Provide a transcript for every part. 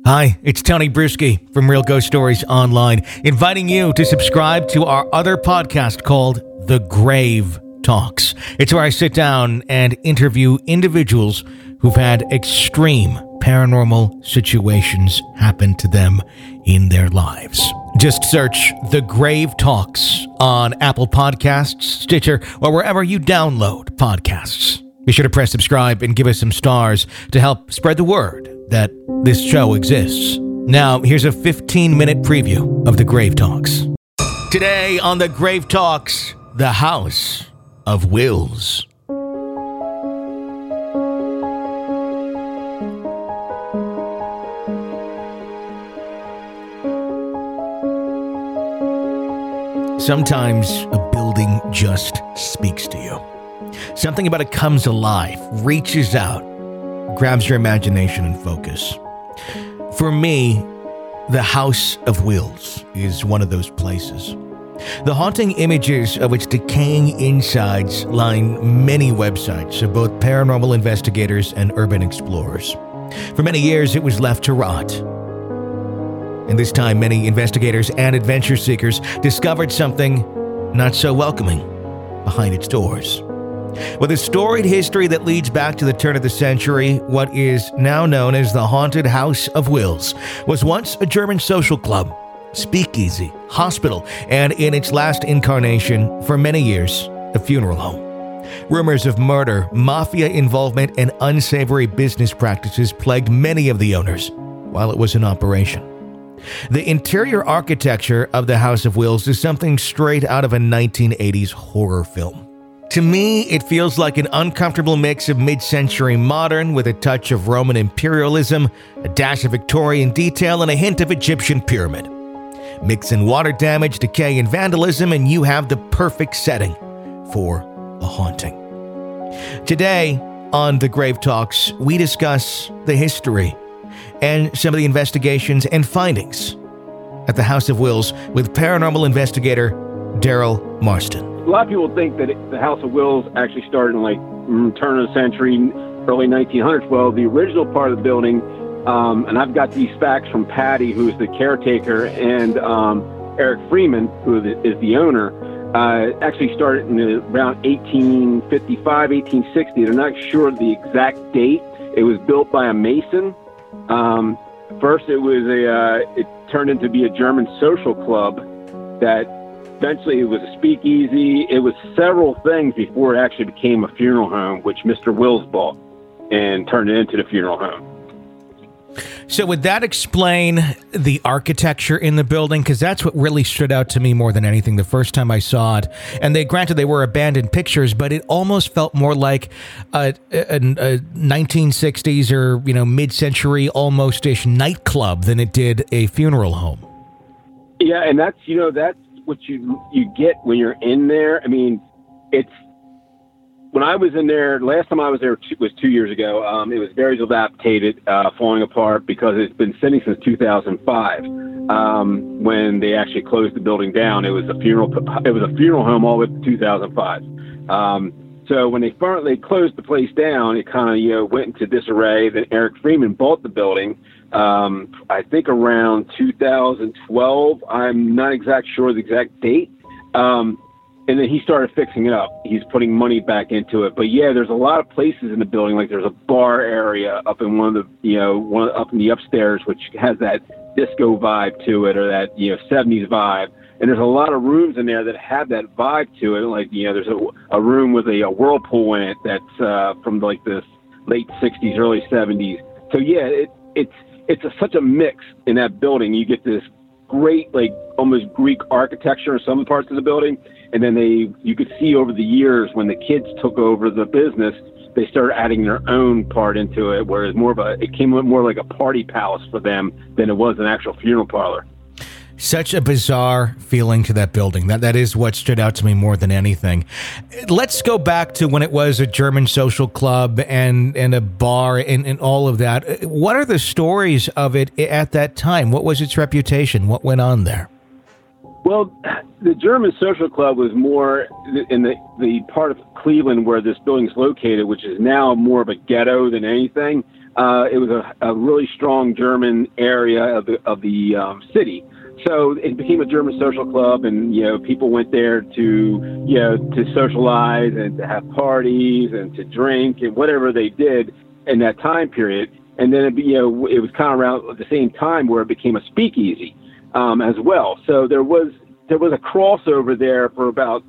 Hi, it's Tony Bruschi from Real Ghost Stories Online, inviting you to subscribe to our other podcast called The Grave Talks. It's where I sit down and interview individuals who've had extreme paranormal situations happen to them in their lives. Just search The Grave Talks on Apple Podcasts, Stitcher, or wherever you download podcasts. Be sure to press subscribe and give us some stars to help spread the word that this show exists. Now, here's a 15-minute preview of The Grave Talks. Today on The Grave Talks, the House of Wills. Sometimes a building just speaks to you. Something about it comes alive, reaches out, grabs your imagination and focus. For me, the House of Wills is one of those places. The haunting images of its decaying insides line many websites of both paranormal investigators and urban explorers. For many years, it was left to rot. And this time, many investigators and adventure seekers discovered something not so welcoming behind its doors. With a storied history that leads back to the turn of the century, what is now known as the Haunted House of Wills was once a German social club, speakeasy, hospital, and in its last incarnation, for many years, a funeral home. Rumors of murder, mafia involvement, and unsavory business practices plagued many of the owners while it was in operation. The interior architecture of the House of Wills is something straight out of a 1980s horror film. To me, it feels like an uncomfortable mix of mid-century modern with a touch of Roman imperialism, a dash of Victorian detail, and a hint of Egyptian pyramid. Mix in water damage, decay, and vandalism, and you have the perfect setting for a haunting. Today, on The Grave Talks, we discuss the history and some of the investigations and findings at the House of Wills with paranormal investigator Daryl Marston. A lot of people think that the House of Wills actually started in turn of the century, early 1900s. Well, the original part of the building, and I've got these facts from Patty, who's the caretaker, and Eric Freeman, who is the owner, actually started in around 1855, 1860. They're not sure of the exact date. It was built by a mason. First, it turned into be a German social club that eventually it was a speakeasy. It was several things before it actually became a funeral home, which Mr. Wills bought and turned it into the funeral home. So would that explain the architecture in the building? Because that's what really stood out to me more than anything the first time I saw it. And granted, they were abandoned pictures, but it almost felt more like a 1960s or mid-century almost-ish nightclub than it did a funeral home. Yeah, and that's what you get when you're in there. I mean, when I was in there, last time I was there was 2 years ago. It was very dilapidated, falling apart because it's been sitting since 2005. When they actually closed the building down, it was a funeral home all the way to 2005. So when they closed the place down, it kind of went into disarray. Then Eric Freeman bought the building. I think around 2012. I'm not sure the exact date. And then he started fixing it up. He's putting money back into it. But yeah, there's a lot of places in the building. Like there's a bar area up in up in the upstairs, which has that disco vibe to it, or that 70s vibe. And there's a lot of rooms in there that have that vibe to it. Like there's a room with a whirlpool in it that's from like the late 60s, early 70s. So yeah, it's such a mix in that building. You get this great, like almost Greek architecture in some parts of the building. And then you could see over the years when the kids took over the business, they started adding their own part into it, whereas it came more like a party palace for them than it was an actual funeral parlor. Such a bizarre feeling to that building. That is what stood out to me more than anything. Let's go back to when it was a German social club and a bar and all of that. What are the stories of it at that time? What was its reputation? What went on there? Well, the German Social Club was more in the part of Cleveland where this building's located, which is now more of a ghetto than anything. It was a really strong German area of the city. So it became a German social club, and people went there to socialize and to have parties and to drink and whatever they did in that time period. And then it was kind of around at the same time where it became a speakeasy as well. So there was a crossover there for about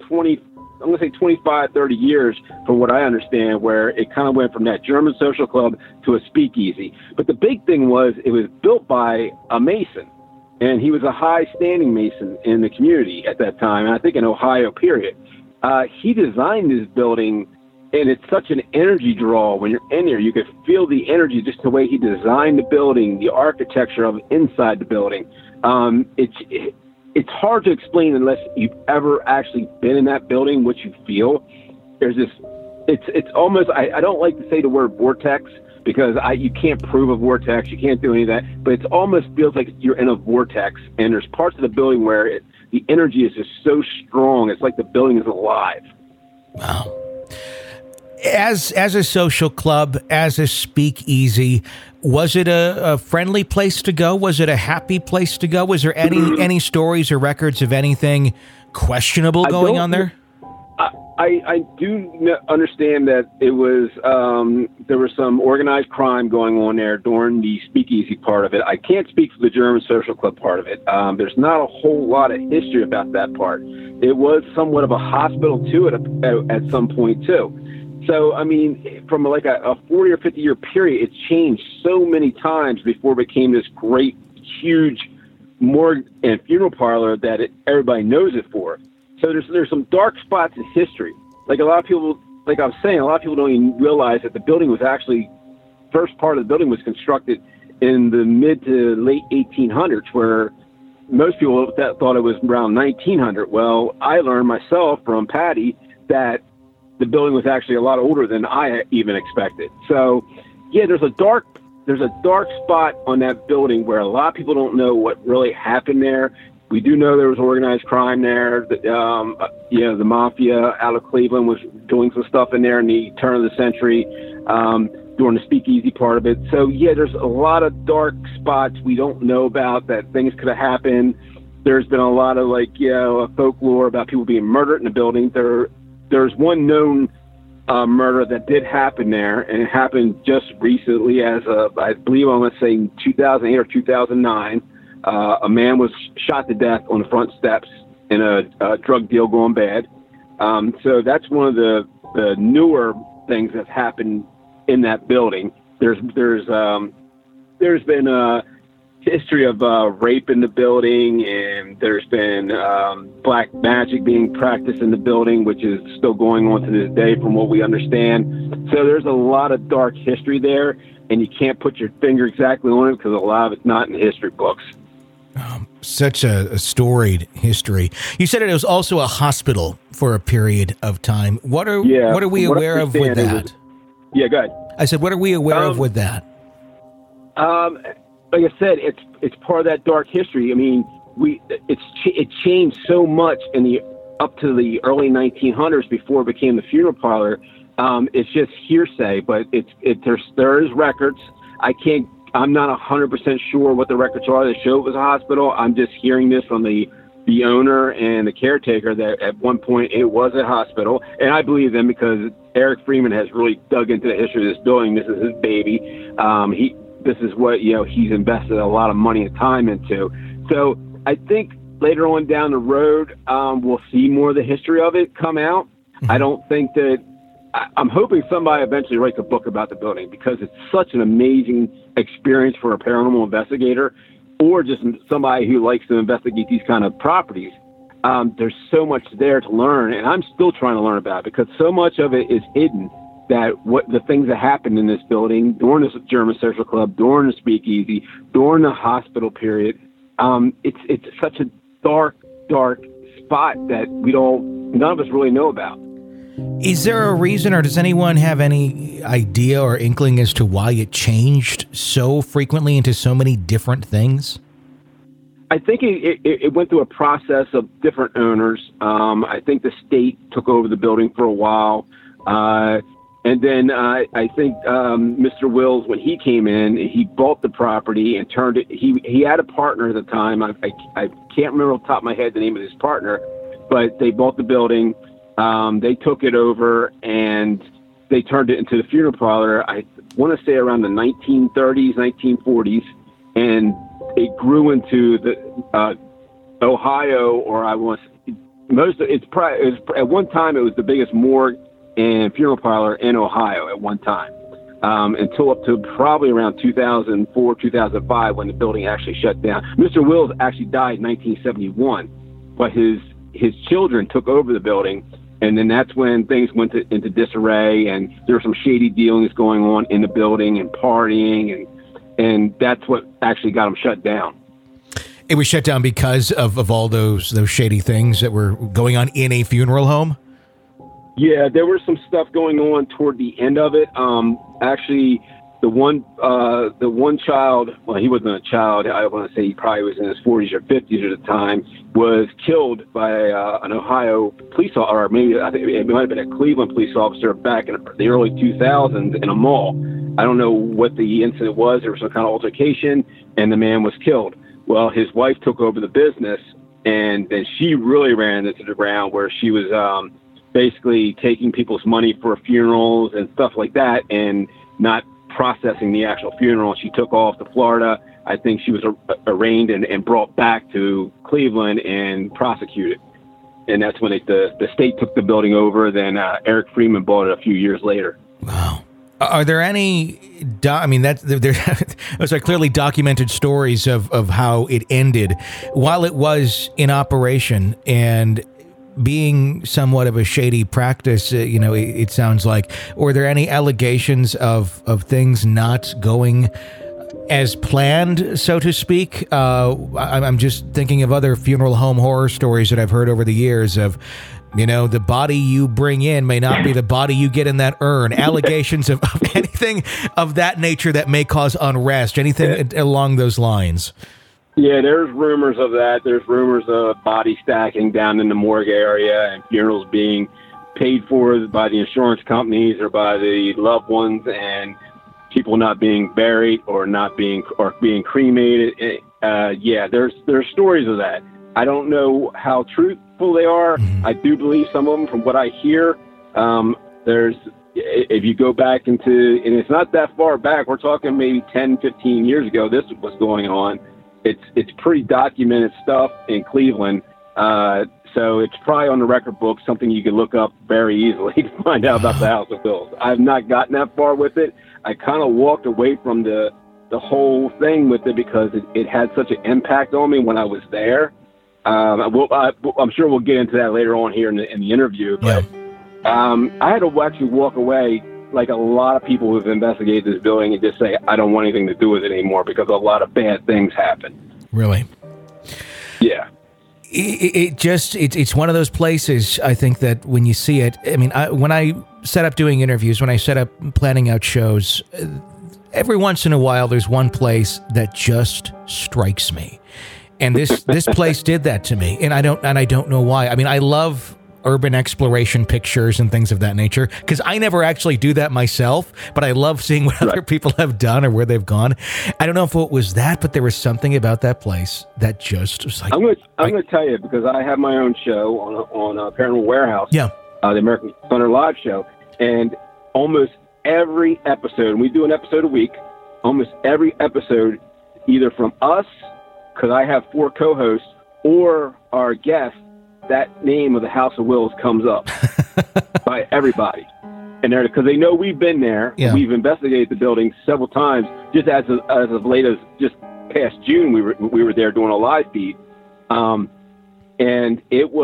25, 30 years, from what I understand, where it kind of went from that German social club to a speakeasy. But the big thing was it was built by a Mason. And he was a high-standing Mason in the community at that time, and I think in Ohio, period. He designed this building, and it's such an energy draw. When you're in there, you could feel the energy, just the way he designed the building, the architecture of inside the building. It's hard to explain unless you've ever actually been in that building, what you feel. There's this, it's almost, I don't like to say the word vortex, because you can't prove a vortex, you can't do any of that, but it almost feels like you're in a vortex, and there's parts of the building where the energy is just so strong, it's like the building is alive. Wow. As a social club, as a speakeasy, was it a friendly place to go? Was it a happy place to go? Was there any stories or records of anything questionable going on there? I do understand that it was there was some organized crime going on there during the speakeasy part of it. I can't speak for the German social club part of it. There's not a whole lot of history about that part. It was somewhat of a hospital too at some point too. So I mean, from like a 40 or 50 year period, it's changed so many times before it became this great, huge morgue and funeral parlor that everybody knows it for. So there's some dark spots in history. Like a lot of people, like I was saying, a lot of people don't even realize that the building was actually, first part of the building was constructed in the mid to late 1800s, where most people thought it was around 1900. Well, I learned myself from Patty that the building was actually a lot older than I even expected. So yeah, there's a dark spot on that building where a lot of people don't know what really happened there. We do know there was organized crime there. The mafia out of Cleveland was doing some stuff in there in the turn of the century, during the speakeasy part of it. So yeah, there's a lot of dark spots we don't know about, that things could have happened. There's been a lot of folklore about people being murdered in the building. There's one known murder that did happen there, and it happened just recently, I believe, I want to say 2008 or 2009. A man was shot to death on the front steps in a drug deal going bad. So that's one of the newer things that's happened in that building. There's been a history of rape in the building, and there's been black magic being practiced in the building, which is still going on to this day from what we understand. So there's a lot of dark history there, and you can't put your finger exactly on it because a lot of it's not in the history books. Such a storied history. You said it was also a hospital for a period of time. What are we aware of with that? Yeah, go ahead. I said, what are we aware of with that? Like I said, it's part of that dark history. I mean, it changed so much up to the early 1900s before it became the funeral parlor. It's just hearsay, but there is records. I'm not 100% sure what the records are that show it was a hospital. I'm just hearing this from the owner and the caretaker that at one point it was a hospital. And I believe them because Eric Freeman has really dug into the history of this building. This is his baby. This is what, he's invested a lot of money and time into. So I think later on down the road, we'll see more of the history of it come out. Mm-hmm. I don't think that, I'm hoping somebody eventually writes a book about the building because it's such an amazing experience for a paranormal investigator or just somebody who likes to investigate these kind of properties. There's so much there to learn, and I'm still trying to learn about it because so much of it is hidden, that what the things that happened in this building during this German social club, during the speakeasy, during the hospital period, it's such a dark spot that none of us really know about. Is there a reason, or does anyone have any idea or inkling as to why it changed so frequently into so many different things? I think it went through a process of different owners. I think the state took over the building for a while. And then I think Mr. Wills, when he came in, he bought the property and turned it. He had a partner at the time. I can't remember off the top of my head the name of his partner, but they bought the building. They took it over and they turned it into the funeral parlor. I want to say around the 1930s, 1940s, and it grew into the Ohio, or at one time it was the biggest morgue and funeral parlor in Ohio at one time, until up to probably around 2004, 2005, when the building actually shut down. Mr. Wills actually died in 1971, but his children took over the building, and then that's when things went into disarray, and there were some shady dealings going on in the building and partying, and that's what actually got them shut down. It was shut down because of all those shady things that were going on in a funeral home? Yeah, there was some stuff going on toward the end of it. Actually, the one child, well, he wasn't a child. I want to say he probably was in his 40s or 50s at the time, was killed by an Ohio police officer, or maybe I think it might have been a Cleveland police officer back in the early 2000s in a mall. I don't know what the incident was. There was some kind of altercation, and the man was killed. Well, his wife took over the business, and then she really ran into the ground, where she was basically taking people's money for funerals and stuff like that, and not processing the actual funeral. She took off to Florida. I think she was arraigned and brought back to Cleveland and prosecuted. And that's when the state took the building over. Then Eric Freeman bought it a few years later. Wow. Are there any, those are clearly documented stories of how it ended while it was in operation, and being somewhat of a shady practice, it sounds like. Were there any allegations of things not going as planned, so to speak? I'm just thinking of other funeral home horror stories that I've heard over the years of, the body you bring in may not be the body you get in that urn. Allegations of anything of that nature that may cause unrest, anything along those lines. Yeah, there's rumors of that. There's rumors of body stacking down in the morgue area, and funerals being paid for by the insurance companies or by the loved ones, and people not being buried or being cremated. Yeah, there's stories of that. I don't know how truthful they are. Mm-hmm. I do believe some of them from what I hear. If you go back and it's not that far back, we're talking maybe 10, 15 years ago, this was going on. It's pretty documented stuff in Cleveland. So it's probably on the record book, something you can look up very easily to find out about the House of Wills. I've not gotten that far with it. I kind of walked away from the whole thing with it because it had such an impact on me when I was there. I'm sure we'll get into that later on here in the interview. But I had to actually walk away, like a lot of people who've investigated this building, and just say, I don't want anything to do with it anymore because a lot of bad things happen. Really? Yeah. It's one of those places, I think, that when you see it, when I set up doing interviews, when I set up planning out shows, every once in a while there's one place that just strikes me. And this place did that to me. And I don't know why. I love urban exploration pictures and things of that nature, because I never actually do that myself, but I love seeing what other people have done or where they've gone. I don't know if it was that, but there was something about that place that just was like... I'm going to tell you, because I have my own show on Paranormal Warehouse, the American Thunder Live show, and almost every episode, and we do an episode a week, almost every episode, either from us, because I have 4 co-hosts, or our guests, that name of the House of Wills comes up by everybody. And because they know we've been there, we've investigated the building several times. Just as of late as just past June, we were there doing a live feed, and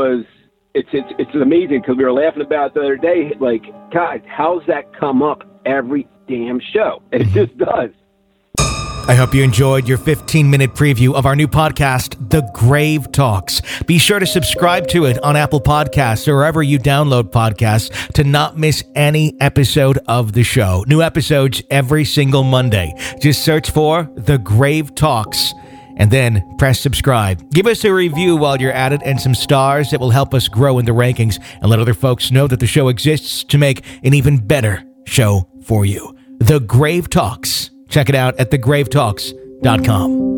it's amazing because we were laughing about it the other day. Like, God, how's that come up every damn show? And it just does. I hope you enjoyed your 15-minute preview of our new podcast, The Grave Talks. Be sure to subscribe to it on Apple Podcasts or wherever you download podcasts to not miss any episode of the show. New episodes every single Monday. Just search for The Grave Talks and then press subscribe. Give us a review while you're at it and some stars that will help us grow in the rankings and let other folks know that the show exists to make an even better show for you. The Grave Talks. Check it out at thegravetalks.com.